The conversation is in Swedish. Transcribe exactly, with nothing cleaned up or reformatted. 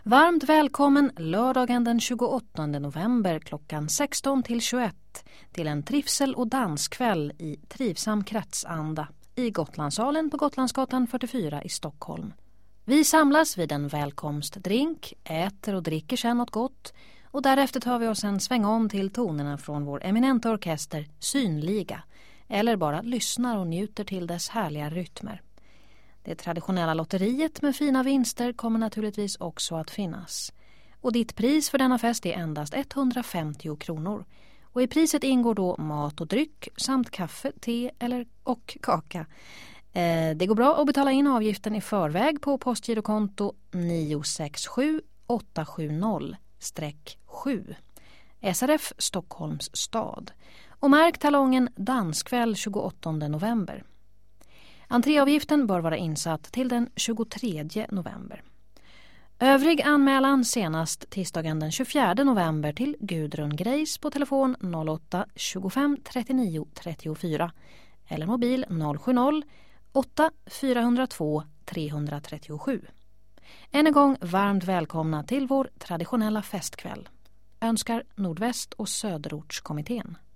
Varmt välkommen lördagen den tjugoåttonde november klockan sexton till tjugoett till en trivsel- och danskväll i trivsam kretsanda i Gotlandssalen på Gotlandsgatan fyrtiofyra i Stockholm. Vi samlas vid en välkomstdrink, äter och dricker sedan något gott och därefter tar vi oss en sväng om till tonerna från vår eminenta orkester Synliga eller bara lyssnar och njuter till dess härliga rytmer. Det traditionella lotteriet med fina vinster kommer naturligtvis också att finnas. Och ditt pris för denna fest är endast etthundrafemtio kronor. Och i priset ingår då mat och dryck samt kaffe, te eller och kaka. Eh, det går bra att betala in avgiften i förväg på postgirokonto nio sex sju åtta sju noll sju. S R F Stockholms stad. Och märk talongen danskväll tjugoåttonde november. Entréavgiften bör vara insatt till den tjugotredje november. Övrig anmälan senast tisdagen den tjugofjärde november till Gudrun Greis på telefon noll åtta tjugofem trettionio trettiofyra eller mobil noll sju noll åtta fyra noll två tre tre sju. Än en gång varmt välkomna till vår traditionella festkväll. Önskar Nordväst- och Söderortskommittén.